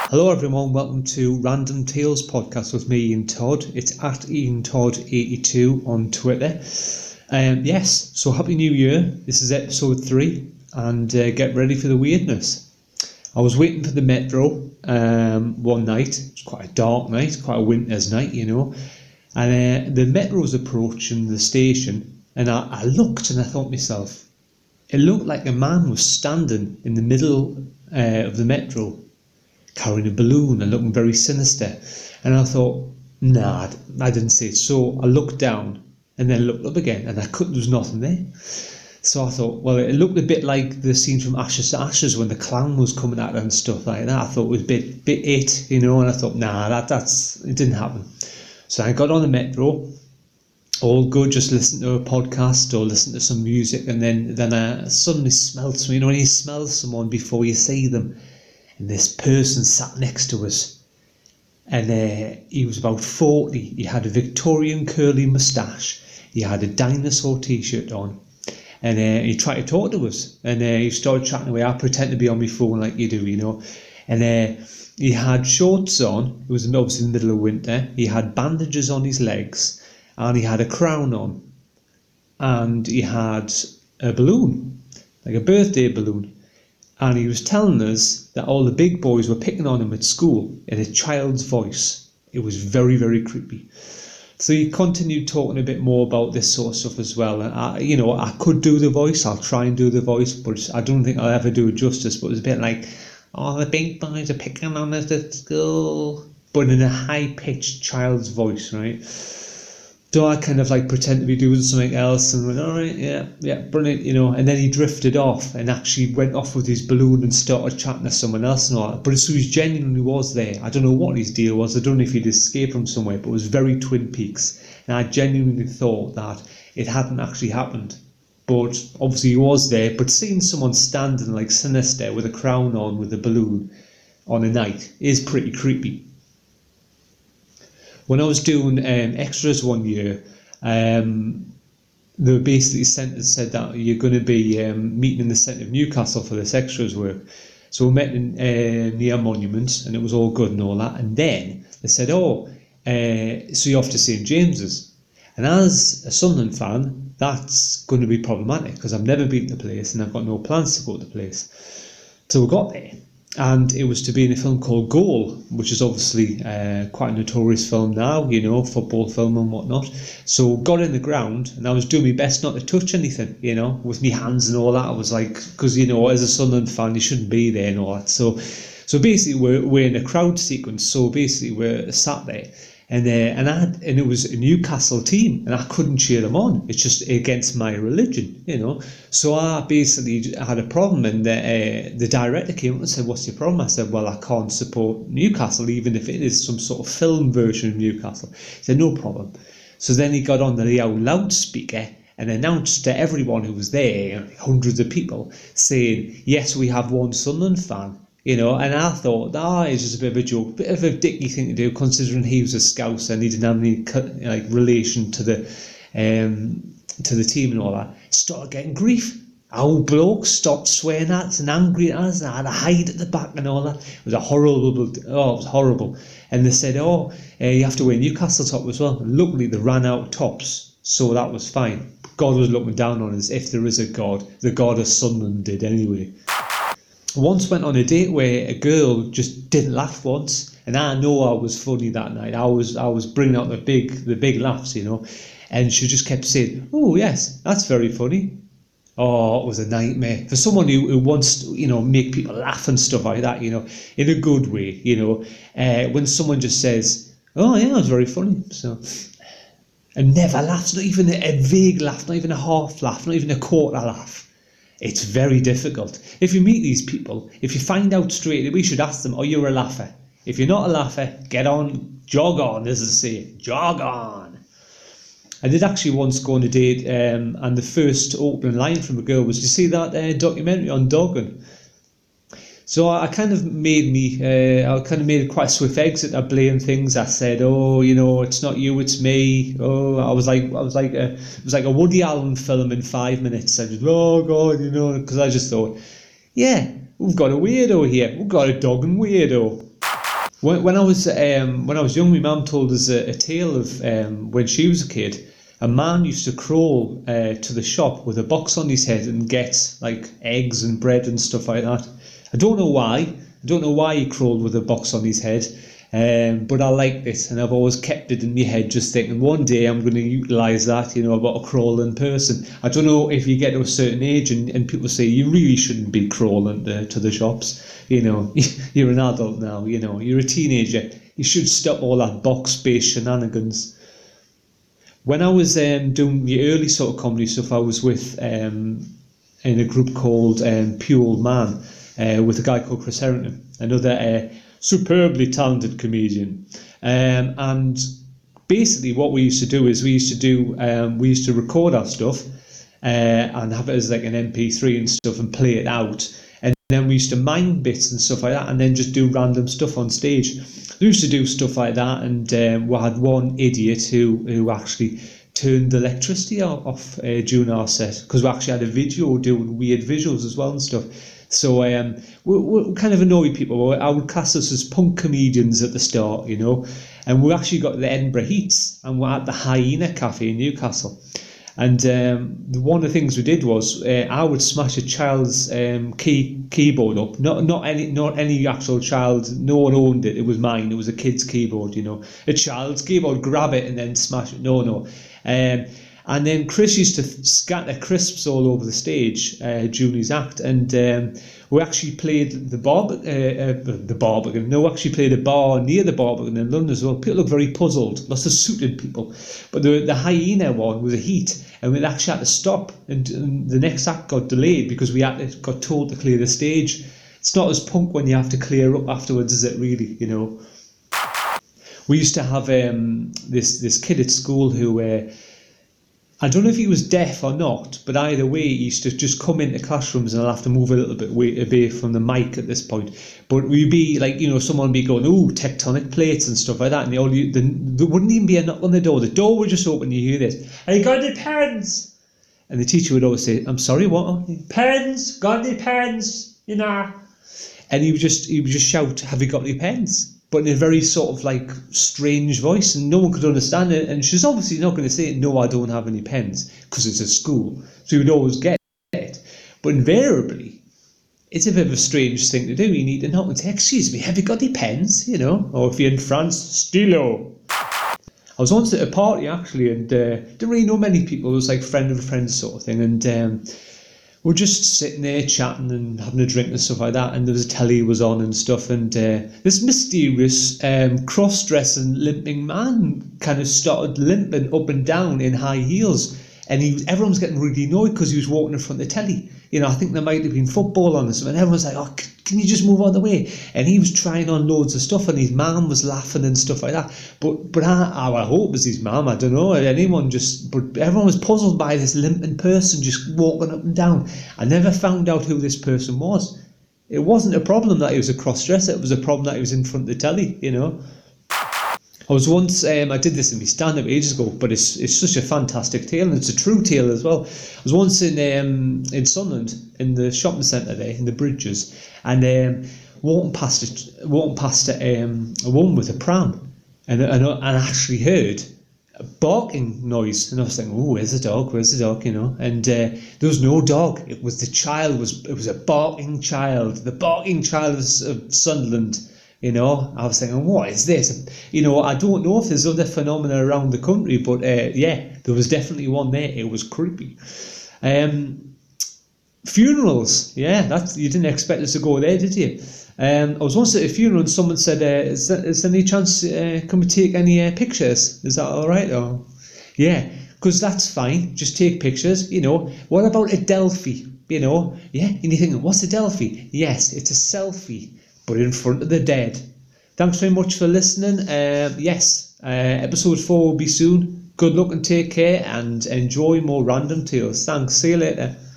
Hello everyone, welcome to Random Tales podcast with me, Ian Todd. It's at IanTodd82 on Twitter. So happy new year. This is episode 3 and get ready for the weirdness. I was waiting for the metro one night. It was quite a dark night, quite a winter's night, and the metro was approaching the station, and I looked and I thought to myself, it looked like a man was standing in the middle of the metro carrying a balloon and looking very sinister. And I thought, nah, I didn't see it. So I looked down and then looked up again, and there was nothing there. So I thought, well, it looked a bit like the scene from Ashes to Ashes when the clown was coming at her and stuff like that. I thought it was a bit it, and I thought, nah, it didn't happen. So I got on the metro, all good, just listen to a podcast or listen to some music, and then I suddenly smelled something. When you smell someone before you see them. And this person sat next to us, and he was about 40. He had a Victorian curly moustache. He had a dinosaur t-shirt on, and he tried to talk to us. And he started chatting away. I pretend to be on my phone like you do, And he had shorts on. It was obviously in the middle of winter. He had bandages on his legs, and he had a crown on, and he had a balloon, like a birthday balloon. And he was telling us that all the big boys were picking on him at school in a child's voice. It was very, very creepy. So he continued talking a bit more about this sort of stuff as well. And I could do the voice. I'll try and do the voice, but I don't think I'll ever do it justice. But it was a bit like, oh, the big boys are picking on us at school, but in a high-pitched child's voice, right? So I kind of pretend to be doing something else and went, all right, yeah, brilliant, And then he drifted off and actually went off with his balloon and started chatting to someone else and all that. But so he genuinely was there. I don't know what his deal was. I don't know if he'd escaped from somewhere, but it was very Twin Peaks. And I genuinely thought that it hadn't actually happened. But obviously he was there. But seeing someone standing sinister with a crown on with a balloon on a night is pretty creepy. When I was doing extras one year, they were basically said that you're going to be meeting in the centre of Newcastle for this extras work. So we met near Monument, and it was all good and all that. And then they said, so you're off to St James's. And as a Sunderland fan, that's going to be problematic because I've never been to the place and I've got no plans to go to the place. So we got there. And it was to be in a film called Goal, which is obviously quite a notorious film now, football film and whatnot. So got in the ground, and I was doing my best not to touch anything, with my hands and all that. I was like, because, as a Sunderland fan, you shouldn't be there and all that. So basically, we're in a crowd sequence. So basically, we're sat there. And it was a Newcastle team, and I couldn't cheer them on. It's just against my religion, So I basically had a problem, and the director came up and said, "What's your problem?" I said, "Well, I can't support Newcastle, even if it is some sort of film version of Newcastle." He said, "No problem." So then he got on the loudspeaker and announced to everyone who was there, hundreds of people, saying, "Yes, we have one Sunderland fan." And I thought, it's just a bit of a joke, bit of a dicky thing to do, considering he was a Scouser and he didn't have any relation to the team and all that. Started getting grief. Our blokes stopped swearing at us and angry at us, and I had to hide at the back and all that. It was it was horrible. And they said, you have to wear Newcastle top as well. And luckily, they ran out of tops, so that was fine. God was looking down on us, if there is a God. The God of Sunderland did anyway. Once went on a date where a girl just didn't laugh once, and I know I was funny that night. I was bringing out the big laughs, and she just kept saying, "Oh yes, that's very funny." Oh, it was a nightmare for someone who wants to, make people laugh and stuff like that, in a good way, when someone just says, "Oh yeah, that's very funny," so. And never laughs, not even a vague laugh, not even a half laugh, not even a quarter laugh. It's very difficult. If you meet these people, if you find out straight away, we should ask them, "Are you a laugher?" If you're not a laugher, get on, jog on, as they say, jog on. I did actually once go on a date, and the first opening line from a girl was, "Did you see that documentary on dogging?" So I kind of made quite a swift exit. I blamed things. I said, "Oh, it's not you, it's me." Oh, it was like a Woody Allen film in 5 minutes. I just, oh God, because I just thought, yeah, we've got a weirdo here. We've got a dogging weirdo. When I was young, my mum told us a tale of when she was a kid. A man used to crawl to the shop with a box on his head and get like eggs and bread and stuff like that. I don't know why. I don't know why he crawled with a box on his head. But I like this, and I've always kept it in my head, just thinking one day I'm going to utilise that, about a crawling person. I don't know if you get to a certain age and people say you really shouldn't be crawling to the shops. You're an adult now, you're a teenager. You should stop all that box-based shenanigans. When I was doing the early sort of comedy stuff, I was with in a group called Pure Old Man with a guy called Chris Harrington, another superbly talented comedian, and basically what we used to do is we used to record our stuff and have it as like an MP3 and stuff and play it out, and then we used to mime bits and stuff like that, and then just do random stuff on stage. We used to do stuff like that, and we had one idiot who actually turned the electricity off during our set, because we actually had a video doing weird visuals as well and stuff. So we kind of annoy people. I would class us as punk comedians at the start, and we actually got the Edinburgh Heats, and we're at the Hyena Cafe in Newcastle. And one of the things we did was I would smash a child's keyboard up. Not any actual child. No one owned it. It was mine. It was a kid's keyboard. A child's keyboard. Grab it and then smash it. No. And then Chris used to scatter crisps all over the stage during his act, and we actually played the Barbican. No, we actually played a bar near the Barbican in London as well. People looked very puzzled. Lots of suited people. But the Hyena one was a heat, and we actually had to stop, and the next act got delayed because we got told to clear the stage. It's not as punk when you have to clear up afterwards, is it really? We used to have this kid at school who. I don't know if he was deaf or not, but either way, he used to just come into classrooms, and I'll have to move a little bit away from the mic at this point. But we'd be like, someone would be going, "Ooh, tectonic plates" and stuff like that, and there wouldn't even be a knock on the door. The door would just open, you hear this, "Have you got any pens?" And the teacher would always say, "I'm sorry, what?" "Pens, got any pens, And he would just shout, "Have you got any pens?" But in a very sort of like strange voice, and no one could understand it. And she's obviously not going to say, "No, I don't have any pens," because it's a school. So you would always get it. But invariably, it's a bit of a strange thing to do. You need to knock and say, "Excuse me, have you got any pens?" Or if you're in France, "Stylo." I was once at a party actually, and didn't really know many people. It was like friend of a friend sort of thing, and we're just sitting there chatting and having a drink and stuff like that, and there was a telly was on and stuff, and this mysterious cross-dressing limping man kind of started limping up and down in high heels, and everyone was getting really annoyed because he was walking in front of the telly. I think there might have been football on or something, and everyone's like, "Oh, can you just move out of the way?" And he was trying on loads of stuff, and his mum was laughing and stuff like that. But I hope it was his mum, I don't know, but everyone was puzzled by this limping person just walking up and down. I never found out who this person was. It wasn't a problem that he was a cross-dresser, it was a problem that he was in front of the telly, I was once, I did this in my stand-up ages ago, but it's such a fantastic tale, and it's a true tale as well. I was once in Sunderland, in the shopping centre there, in the Bridges, and walking past a woman with a pram, and I actually heard a barking noise, and I was thinking, "Oh, where's the dog? Where's the dog?" And there was no dog. It was the child. It was a barking child, the barking child of Sunderland. I was thinking, what is this? I don't know if there's other phenomena around the country, but yeah, there was definitely one there. It was creepy. Funerals, yeah, you didn't expect us to go there, did you? I was once at a funeral and someone said, is there any chance, can we take any pictures? Is that all right? Or, yeah, because that's fine, just take pictures, What about a Delphi, Yeah, and you're thinking, what's a Delphi? Yes, it's a selfie, but in front of the dead. Thanks very much for listening. Yes, episode 4 will be soon. Good luck and take care, and enjoy more random tales. Thanks. See you later.